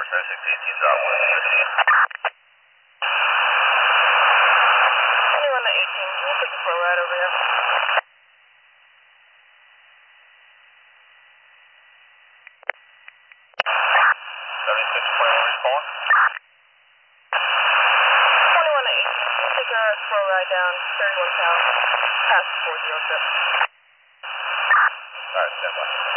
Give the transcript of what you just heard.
Anyone at 18, can you take a slow ride over here? 7621 respond. 21 at 18, can you take a slow ride down 31 south, past 406? Alright, stand by.